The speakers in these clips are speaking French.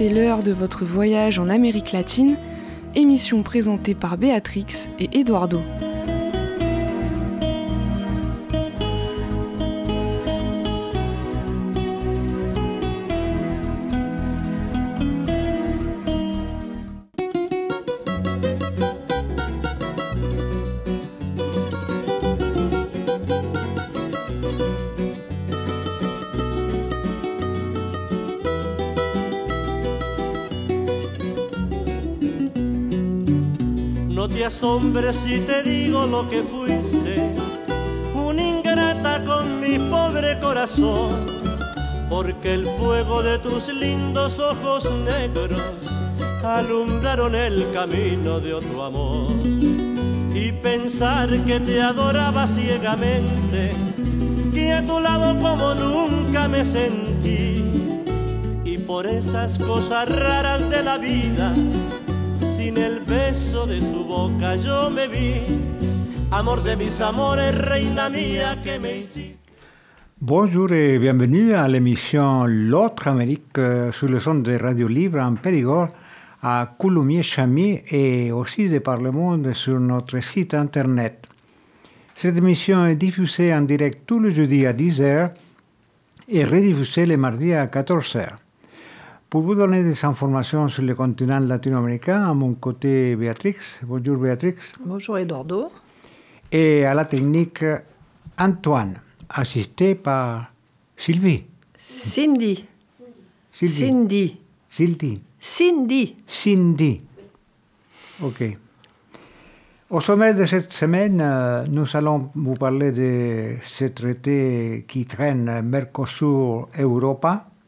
c'est l'heure de votre voyage en Amérique latine, émission présentée par Béatrix et Eduardo. No te asombres si te digo lo que fuiste, una ingrata con mi pobre corazón, porque el fuego de tus lindos ojos negros alumbraron el camino de otro amor. Y pensar que te adoraba ciegamente, que a tu lado como nunca me sentí, y por esas cosas raras de la vida, sin el beso de su boca yo me vi, amor de mis amores, reina mía que me hiciste. Bonjour et bienvenue à l'émission L'autre Amérique sur le son de Radio Libre en Périgord à Coulommiers-Chamy et aussi de par le monde sur notre site internet. Cette émission est diffusée en direct tous les jeudis à 10h et rediffusée les mardis à 14h. Pour vous donner des informations sur le continent latino-américain, à mon côté, Béatrix. Bonjour Béatrix. Bonjour Eduardo. Et à la technique, Antoine, assisté par Sylvie. Cindy. Cindy. OK. Au sommet de cette semaine, nous allons vous parler de ce traité qui traîne Mercosur-Europe.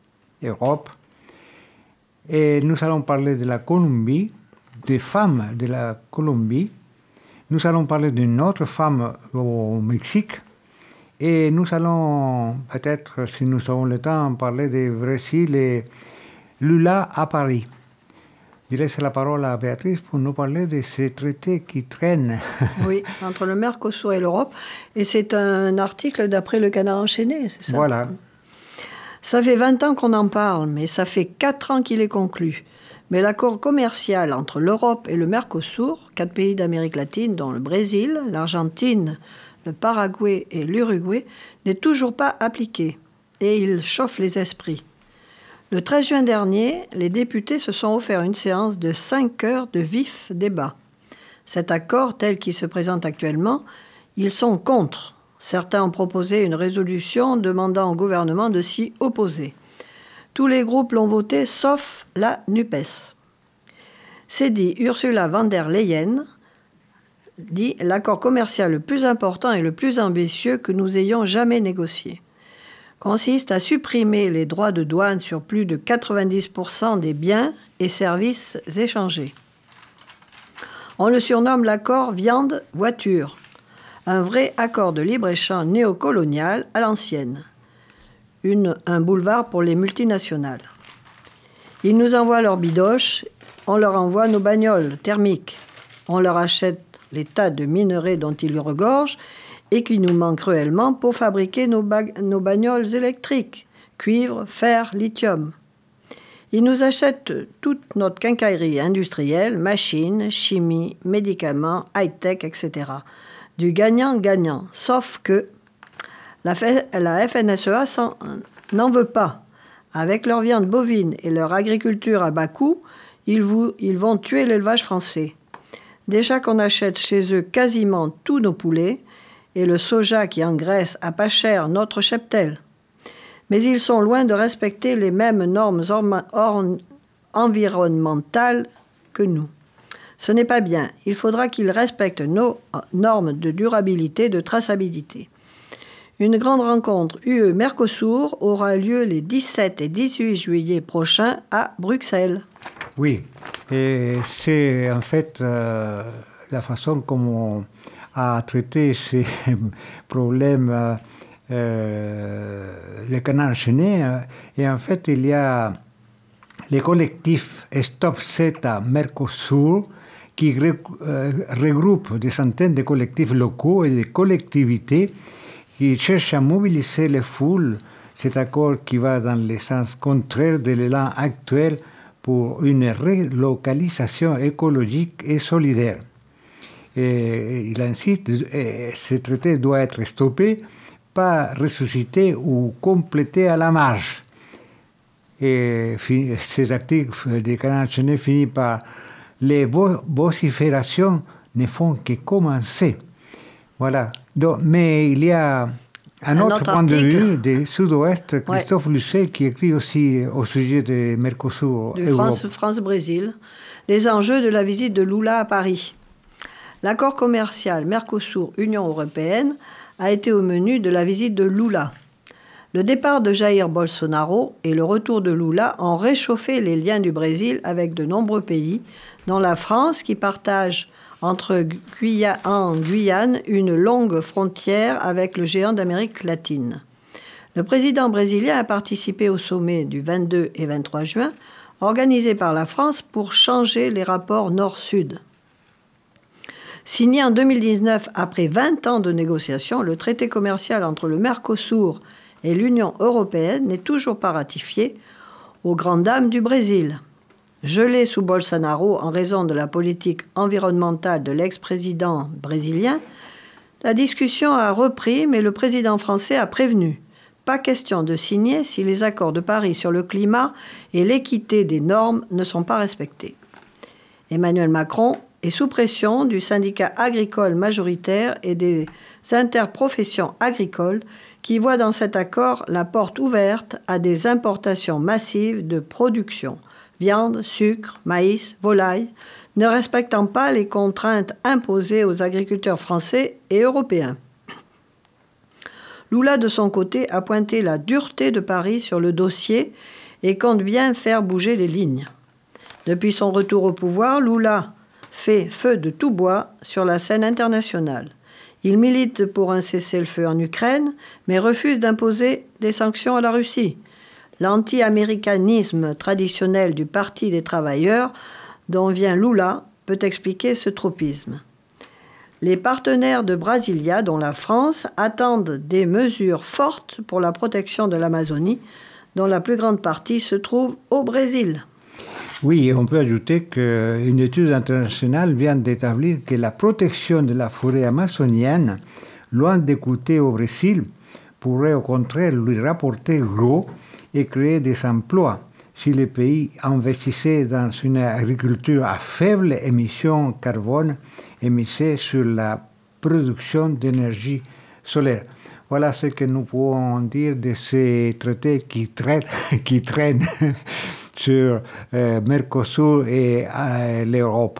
Et nous allons parler de la Colombie, des femmes de la Colombie. Nous allons parler d'une autre femme au Mexique. Et nous allons, peut-être, si nous avons le temps, parler du Brésil et Lula à Paris. Je laisse la parole à Béatrice pour nous parler de ces traités qui traînent. Oui, entre le Mercosur et l'Europe. Et c'est un article d'après le Canard enchaîné, c'est ça? Voilà. Ça fait 20 ans qu'on en parle, mais ça fait 4 ans qu'il est conclu. Mais l'accord commercial entre l'Europe et le Mercosur, 4 pays d'Amérique latine, dont le Brésil, l'Argentine, le Paraguay et l'Uruguay, n'est toujours pas appliqué. Et il chauffe les esprits. Le 13 juin dernier, les députés se sont offert une séance de 5 heures de vif débat. Cet accord, tel qu'il se présente actuellement, ils sont contre. Certains ont proposé une résolution demandant au gouvernement de s'y opposer. Tous les groupes l'ont voté, sauf la NUPES. C'est dit, Ursula von der Leyen dit « L'accord commercial le plus important et le plus ambitieux que nous ayons jamais négocié. Consiste à supprimer les droits de douane sur plus de 90% des biens et services échangés. On le surnomme l'accord viande-voiture. Un vrai accord de libre-échange néocolonial à l'ancienne. Un boulevard pour les multinationales. Ils nous envoient leurs bidoches, on leur envoie nos bagnoles thermiques. On leur achète les tas de minerais dont ils regorgent et qui nous manquent cruellement pour fabriquer nos bagnoles électriques, cuivre, fer, lithium. Ils nous achètent toute notre quincaillerie industrielle, machines, chimie, médicaments, high-tech, etc., du gagnant-gagnant, sauf que la FNSEA n'en veut pas. Avec leur viande bovine et leur agriculture à bas coût, ils vont tuer l'élevage français. Déjà qu'on achète chez eux quasiment tous nos poulets et le soja qui engraisse à pas cher notre cheptel. Mais ils sont loin de respecter les mêmes normes environnementales que nous. Ce n'est pas bien. Il faudra qu'ils respectent nos normes de durabilité, de traçabilité. Une grande rencontre UE-Mercosur aura lieu les 17 et 18 juillet prochains à Bruxelles. Oui, et c'est en fait la façon comme on a traité ces problèmes, le canard enchaîné. Et en fait, il y a les collectifs Stop CETA Mercosur qui regroupe des centaines de collectifs locaux et de collectivités qui cherchent à mobiliser les foules. Cet accord qui va dans le sens contraire de l'élan actuel pour une relocalisation écologique et solidaire. Et il insiste, ce traité doit être stoppé, pas ressuscité ou complété à la marge. Et ces articles de Canal Enchaîné finissent par les vociférations ne font que commencer. Voilà. Donc, mais il y a un autre point de vue du Sud-Ouest, Christophe Lucet, qui écrit aussi au sujet de Mercosur. De France-Brésil, les enjeux de la visite de Lula à Paris. L'accord commercial Mercosur-Union européenne a été au menu de la visite de Lula. Le départ de Jair Bolsonaro et le retour de Lula ont réchauffé les liens du Brésil avec de nombreux pays, dont la France qui partage en Guyane une longue frontière avec le géant d'Amérique latine. Le président brésilien a participé au sommet du 22 et 23 juin, organisé par la France pour changer les rapports nord-sud. Signé en 2019 après 20 ans de négociations, le traité commercial entre le Mercosur et l'Union européenne n'est toujours pas ratifié, aux grandes dames du Brésil. Gelé sous Bolsonaro en raison de la politique environnementale de l'ex-président brésilien, la discussion a repris, mais le président français a prévenu. Pas question de signer si les accords de Paris sur le climat et l'équité des normes ne sont pas respectés. Emmanuel Macron est sous pression du syndicat agricole majoritaire et des interprofessions agricoles qui voient dans cet accord la porte ouverte à des importations massives de production, viande, sucre, maïs, volaille, ne respectant pas les contraintes imposées aux agriculteurs français et européens. Lula, de son côté, a pointé la dureté de Paris sur le dossier et compte bien faire bouger les lignes. Depuis son retour au pouvoir, Lula fait feu de tout bois sur la scène internationale. Il milite pour un cessez-le-feu en Ukraine, mais refuse d'imposer des sanctions à la Russie. L'anti-américanisme traditionnel du Parti des travailleurs, dont vient Lula, peut expliquer ce tropisme. Les partenaires de Brasilia, dont la France, attendent des mesures fortes pour la protection de l'Amazonie, dont la plus grande partie se trouve au Brésil. Oui, et on peut ajouter qu'une étude internationale vient d'établir que la protection de la forêt amazonienne, loin de coûter au Brésil, pourrait au contraire lui rapporter gros et créer des emplois si le pays investissait dans une agriculture à faible émission carbone et misait sur la production d'énergie solaire. Voilà ce que nous pouvons dire de ces traités qui traînent sur Mercosur et l'Europe.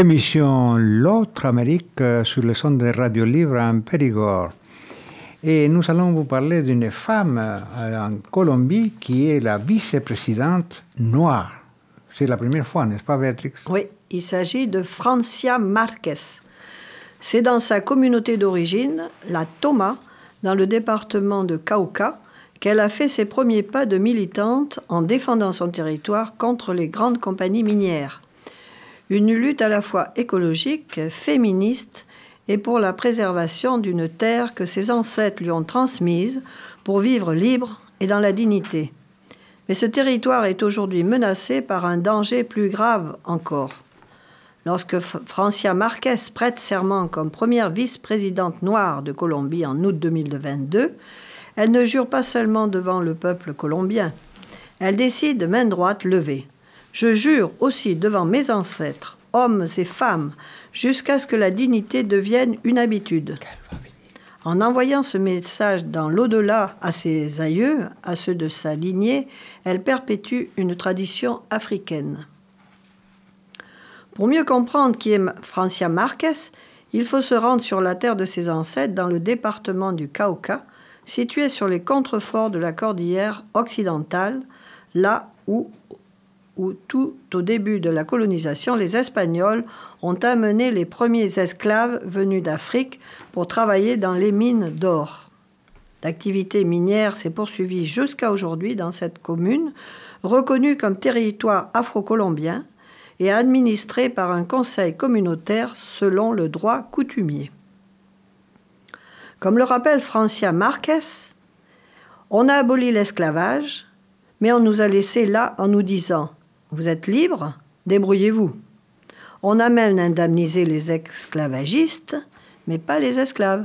émission L'autre Amérique sur le son de Radio Libre en Périgord. Et nous allons vous parler d'une femme en Colombie qui est la vice-présidente noire. C'est la première fois, n'est-ce pas, Béatrix? Oui, il s'agit de Francia Márquez. C'est dans sa communauté d'origine, la Toma, dans le département de Cauca, qu'elle a fait ses premiers pas de militante en défendant son territoire contre les grandes compagnies minières. Une lutte à la fois écologique, féministe et pour la préservation d'une terre que ses ancêtres lui ont transmise pour vivre libre et dans la dignité. Mais ce territoire est aujourd'hui menacé par un danger plus grave encore. Lorsque Francia Márquez prête serment comme première vice-présidente noire de Colombie en août 2022, elle ne jure pas seulement devant le peuple colombien. Elle décide main droite levée. Je jure aussi devant mes ancêtres, hommes et femmes, jusqu'à ce que la dignité devienne une habitude. En envoyant ce message dans l'au-delà à ses aïeux, à ceux de sa lignée, elle perpétue une tradition africaine. Pour mieux comprendre qui est Francia Márquez, il faut se rendre sur la terre de ses ancêtres dans le département du Cauca, situé sur les contreforts de la cordillère occidentale, là où tout au début de la colonisation, les Espagnols ont amené les premiers esclaves venus d'Afrique pour travailler dans les mines d'or. L'activité minière s'est poursuivie jusqu'à aujourd'hui dans cette commune, reconnue comme territoire afro-colombien et administrée par un conseil communautaire selon le droit coutumier. Comme le rappelle Francia Márquez, on a aboli l'esclavage, mais on nous a laissés là en nous disant « Vous êtes libres, débrouillez-vous ». On a même indemnisé les esclavagistes, mais pas les esclaves.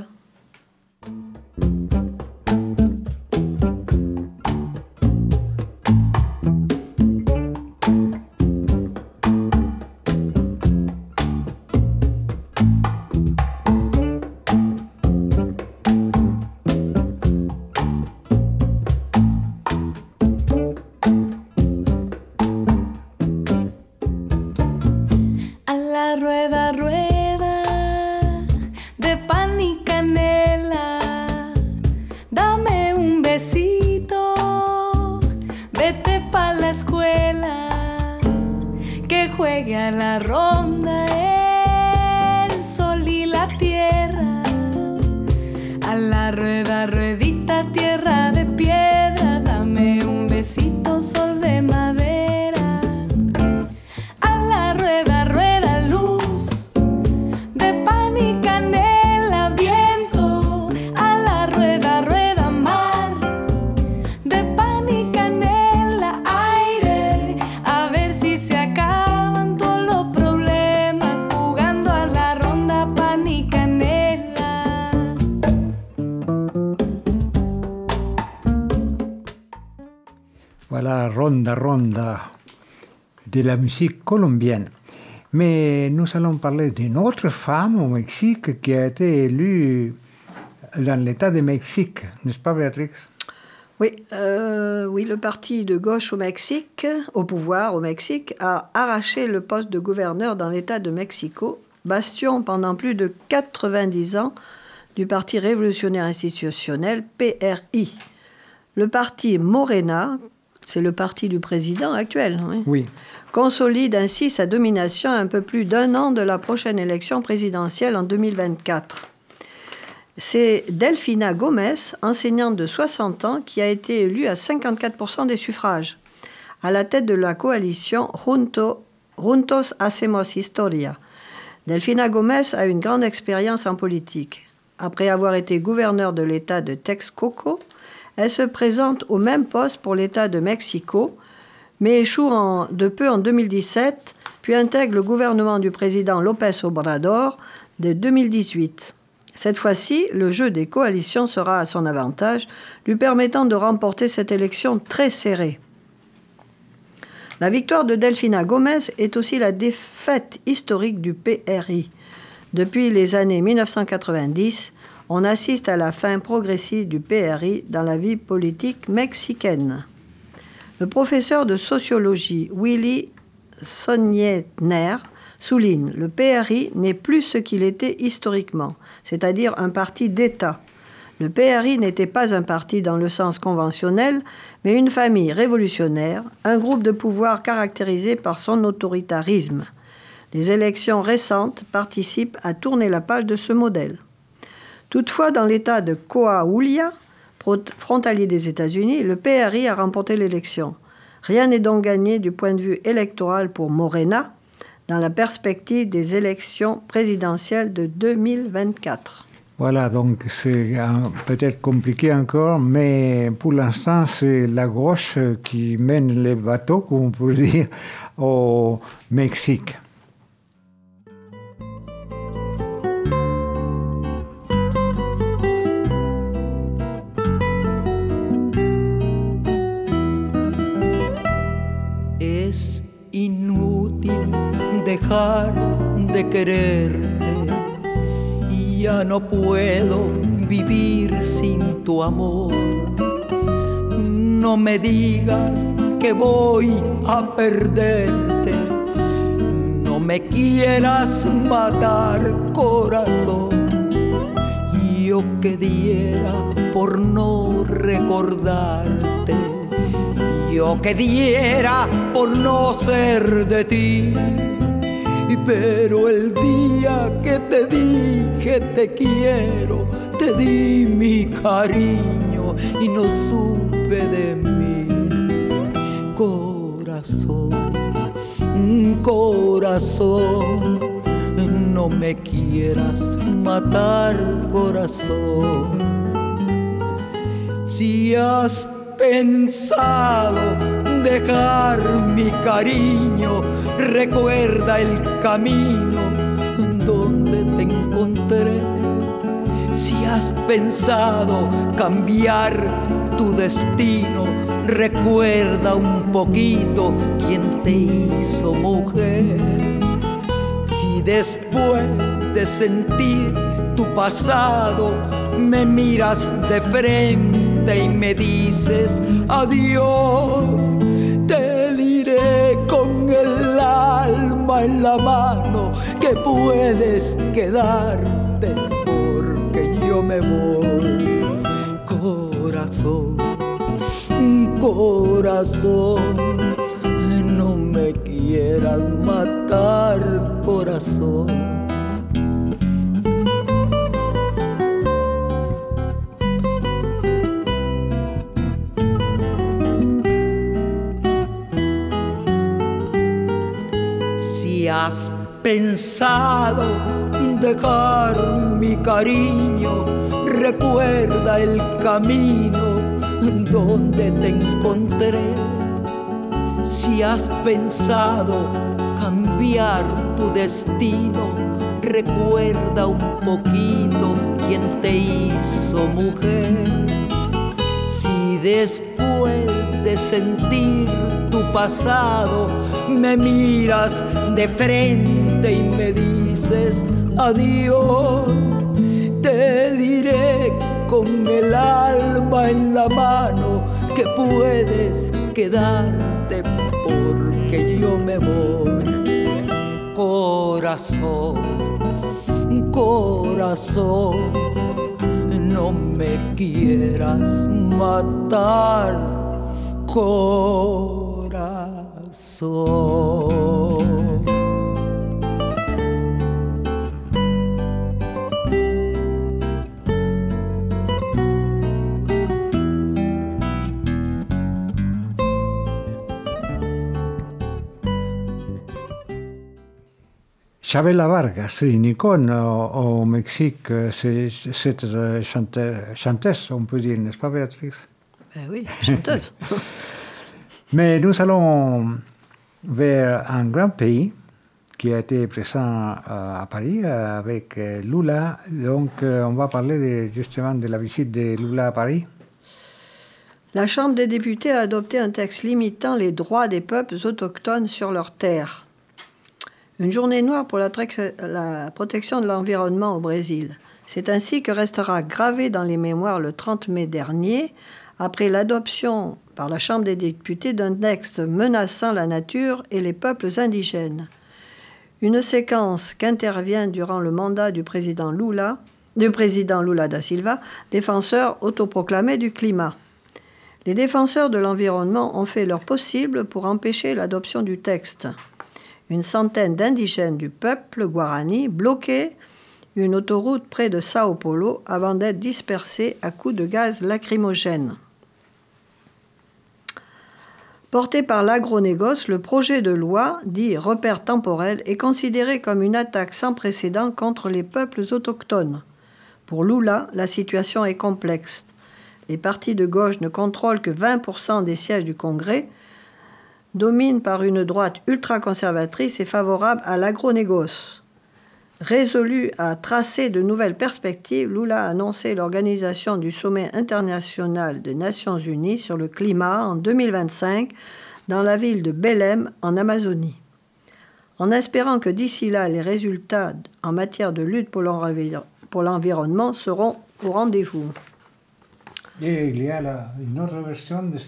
Voilà, Ronda Ronda de la musique colombienne. Mais nous allons parler d'une autre femme au Mexique qui a été élue dans l'État de Mexique, n'est-ce pas, Béatrix? Oui, le parti de gauche au Mexique, au pouvoir au Mexique, a arraché le poste de gouverneur dans l'État de Mexico, bastion pendant plus de 90 ans du Parti révolutionnaire institutionnel, PRI. Le parti Morena, c'est le parti du président actuel, oui, consolide ainsi sa domination à un peu plus d'un an de la prochaine élection présidentielle en 2024. C'est Delfina Gómez, enseignante de 60 ans, qui a été élue à 54% des suffrages, à la tête de la coalition Juntos Hacemos Historia. Delfina Gómez a une grande expérience en politique. Après avoir été gouverneure de l'État de Texcoco, elle se présente au même poste pour l'État de Mexico, mais échoue de peu en 2017, puis intègre le gouvernement du président López Obrador de 2018. Cette fois-ci, le jeu des coalitions sera à son avantage, lui permettant de remporter cette élection très serrée. La victoire de Delfina Gómez est aussi la défaite historique du PRI. Depuis les années 1990, on assiste à la fin progressive du PRI dans la vie politique mexicaine. Le professeur de sociologie Willy Sonnetner souligne « Le PRI n'est plus ce qu'il était historiquement, c'est-à-dire un parti d'État. Le PRI n'était pas un parti dans le sens conventionnel, mais une famille révolutionnaire, un groupe de pouvoir caractérisé par son autoritarisme. Les élections récentes participent à tourner la page de ce modèle. Toutefois, dans l'État de Coahuila, frontalier des États-Unis, le PRI a remporté l'élection. Rien n'est donc gagné du point de vue électoral pour Morena dans la perspective des élections présidentielles de 2024. Voilà, donc c'est peut-être compliqué encore, mais pour l'instant, c'est la gauche qui mène les bateaux, comme on peut dire, au Mexique. Es inútil dejar de quererte. Ya no puedo vivir sin tu amor. No me digas que voy a perderte. No me quieras matar, corazón. Yo que diera por no recordarte. Yo que diera por no ser de ti. Pero el día que te dije te quiero, te di mi cariño y no supe de mí. Corazón, corazón, no me quieras matar, corazón. Si has pensado dejar mi cariño, recuerda el camino donde te encontré. Si has pensado cambiar tu destino, recuerda un poquito quién te hizo mujer. Si después de sentir tu pasado me miras de frente y me dices adiós, te diré con el alma en la mano que puedes quedarte porque yo me voy. Corazón, corazón, no me quieras matar, corazón. Has pensado dejar mi cariño, recuerda el camino donde te encontré. Si has pensado cambiar tu destino, recuerda un poquito quién te hizo mujer. Si después de sentir tu pasado me miras de frente y me dices adiós, te diré con el alma en la mano que puedes quedarte porque yo me voy. Corazón, corazón, no me quieras matar, corazón. Chabela Vargas, une icône au Mexique, c'est cette chanteuse, on peut dire, n'est-ce pas, Béatrice? Ben oui, chanteuse. Mais nous allons vers un grand pays qui a été présent à Paris avec Lula. Donc, on va parler justement de la visite de Lula à Paris. La Chambre des députés a adopté un texte limitant les droits des peuples autochtones sur leurs terres. Une journée noire pour la protection de l'environnement au Brésil. C'est ainsi que restera gravé dans les mémoires le 30 mai dernier, après l'adoption par la Chambre des députés d'un texte menaçant la nature et les peuples indigènes. Une séquence qu'intervient durant le mandat du président Lula da Silva, défenseur autoproclamé du climat. Les défenseurs de l'environnement ont fait leur possible pour empêcher l'adoption du texte. Une centaine d'indigènes du peuple guarani bloquaient une autoroute près de Sao Paulo avant d'être dispersés à coups de gaz lacrymogène. Porté par l'agronégoce, le projet de loi, dit repère temporel, est considéré comme une attaque sans précédent contre les peuples autochtones. Pour Lula, la situation est complexe. Les partis de gauche ne contrôlent que 20% des sièges du Congrès, dominent par une droite ultra-conservatrice et favorable à l'agronégoce. Résolu à tracer de nouvelles perspectives, Lula a annoncé l'organisation du sommet international des Nations Unies sur le climat en 2025 dans la ville de Belém, en Amazonie. En espérant que d'ici là, les résultats en matière de lutte pour l'environnement seront au rendez-vous. Et il y a une autre version de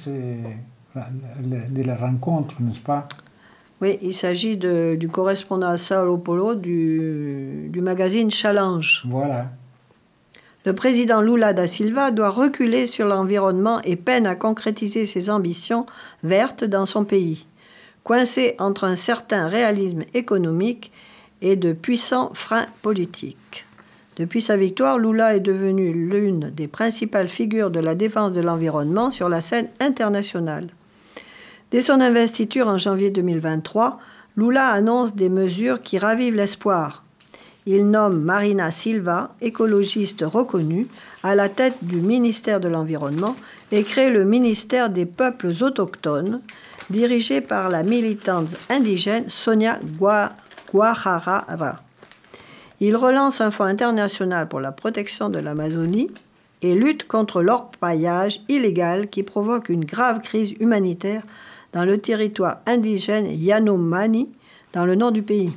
la rencontre, n'est-ce pas? Oui, il s'agit du correspondant à Sao Paulo du magazine Challenge. Voilà. Le président Lula da Silva doit reculer sur l'environnement et peine à concrétiser ses ambitions vertes dans son pays, coincé entre un certain réalisme économique et de puissants freins politiques. Depuis sa victoire, Lula est devenu l'une des principales figures de la défense de l'environnement sur la scène internationale. Dès son investiture en janvier 2023, Lula annonce des mesures qui ravivent l'espoir. Il nomme Marina Silva, écologiste reconnue, à la tête du ministère de l'Environnement et crée le ministère des Peuples autochtones, dirigé par la militante indigène Sonia Guajarara. Il relance un fonds international pour la protection de l'Amazonie et lutte contre l'orpaillage illégal qui provoque une grave crise humanitaire dans le territoire indigène Yanomami, dans le nord du pays.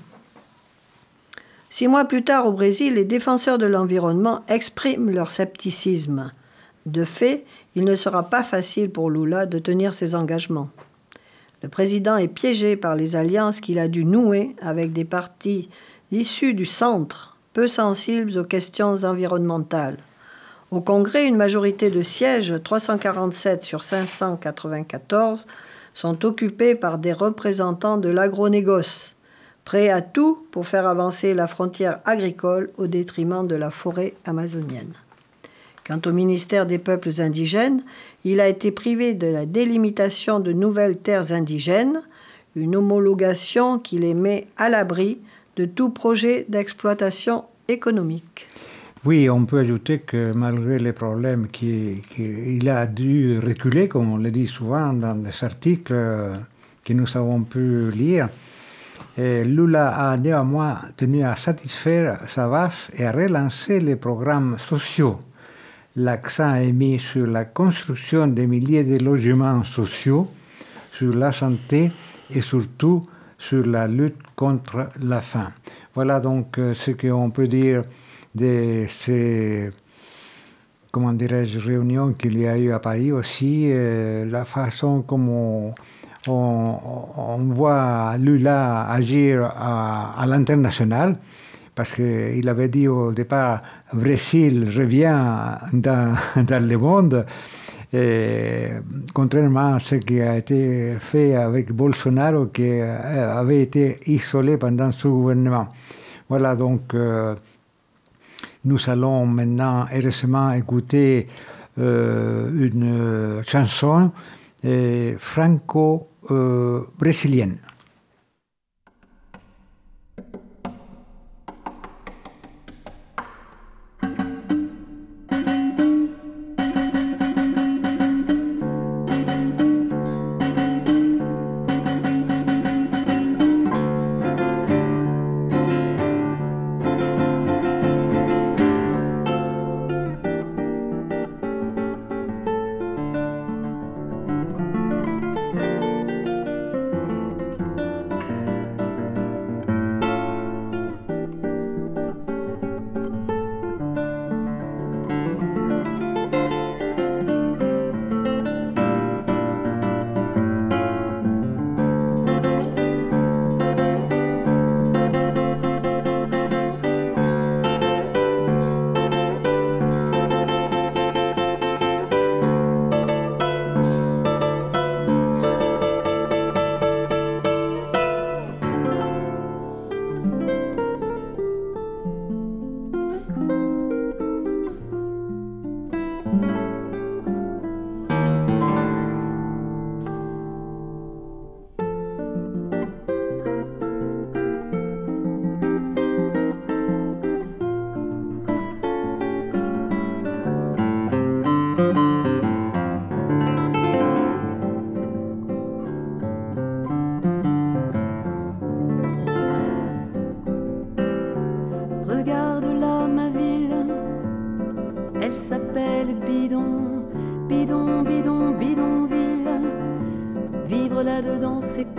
6 mois plus tard, au Brésil, les défenseurs de l'environnement expriment leur scepticisme. De fait, il ne sera pas facile pour Lula de tenir ses engagements. Le président est piégé par les alliances qu'il a dû nouer avec des partis issus du centre, peu sensibles aux questions environnementales. Au Congrès, une majorité de sièges, 347 sur 594, sont occupés par des représentants de l'agronégoce, prêts à tout pour faire avancer la frontière agricole au détriment de la forêt amazonienne. Quant au ministère des Peuples indigènes, il a été privé de la délimitation de nouvelles terres indigènes, une homologation qui les met à l'abri de tout projet d'exploitation économique. Oui, on peut ajouter que malgré les problèmes qu'il a dû reculer, comme on le dit souvent dans les articles que nous avons pu lire, Lula a néanmoins tenu à satisfaire sa base et à relancer les programmes sociaux. L'accent est mis sur la construction de milliers de logements sociaux, sur la santé et surtout sur la lutte contre la faim. Voilà donc ce qu'on peut dire de ces, réunions qu'il y a eu à Paris aussi, la façon comme on voit Lula agir à l'international, parce qu'il avait dit au départ, Brésil revient dans le monde, et contrairement à ce qui a été fait avec Bolsonaro, qui avait été isolé pendant ce gouvernement. Voilà donc... Nous allons maintenant, heureusement, écouter une chanson franco-brésilienne.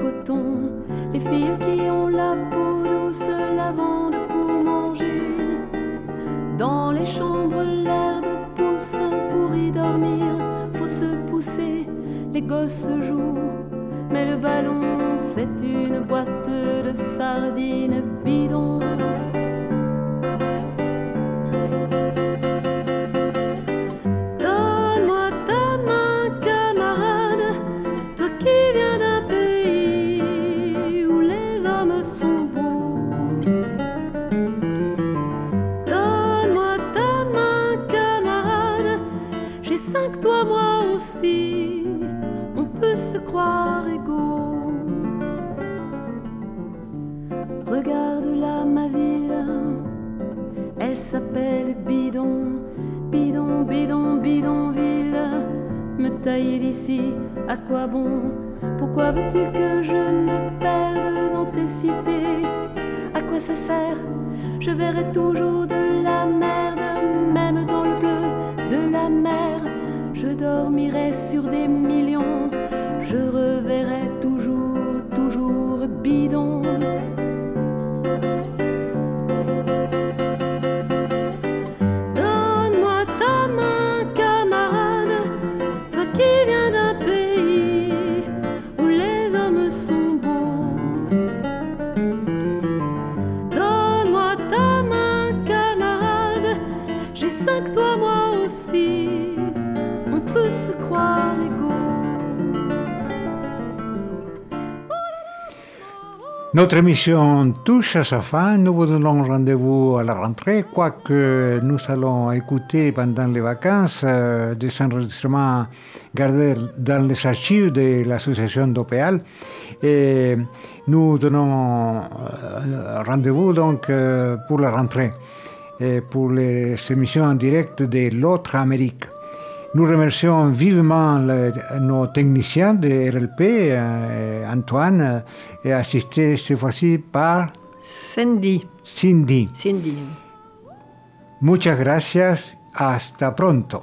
coton, les filles qui ont la peau douce, lavande pour manger. Dans les chambres, l'herbe pousse pour y dormir. Faut se pousser, les gosses jouent, mais le ballon, c'est une boîte de sardines bidon. Donne-moi ta main, camarade, toi qui viens d'un pays où les hommes sont beaux. Donne-moi ta main, camarade, j'ai 5 doigts moi aussi, on peut se croire égaux. Regarde là ma ville, elle s'appelle Bidon, Bidon, Bidon, Bidonville. Me tailler d'ici, à quoi bon? Pourquoi veux-tu que je me perde dans tes cités? À quoi ça sert? Je verrai toujours de la merde, même dans le bleu de la mer. Je dormirai sur des millions, je reverrai toujours, toujours Bidon. Donne-moi ta main, camarade, toi qui viens d'un pays où les hommes sont beaux. Donne-moi ta main, camarade, j'ai 5 doigts moi aussi, on peut se croire égaux. Notre émission touche à sa fin. Nous vous donnons rendez-vous à la rentrée, quoique nous allons écouter pendant les vacances des enregistrements gardés dans les archives de l'association d'Opéal. Et nous donnons rendez-vous donc pour la rentrée et pour les émissions en direct de l'autre Amérique. Nous remercions vivement nos techniciens de RLP, Antoine, et assisté cette fois-ci par Cindy. Cindy. Cindy. Muchas gracias. Hasta pronto.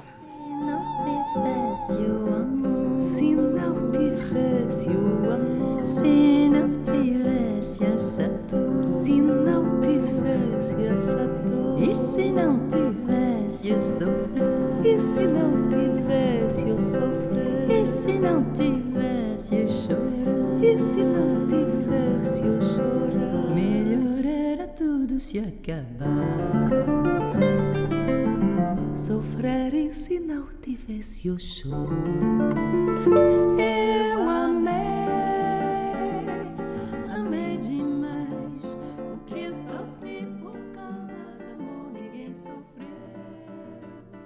Se não tivesse o amor, se não tivesse essa dor, se não tivesse essa dor, e se não tivesse o sofrer, e se não tivesse o sofrer, e se não tivesse o chorar, e se não tivesse o chorar, melhor era tudo se acabar. Sofrer e se não tivesse o choro. Eu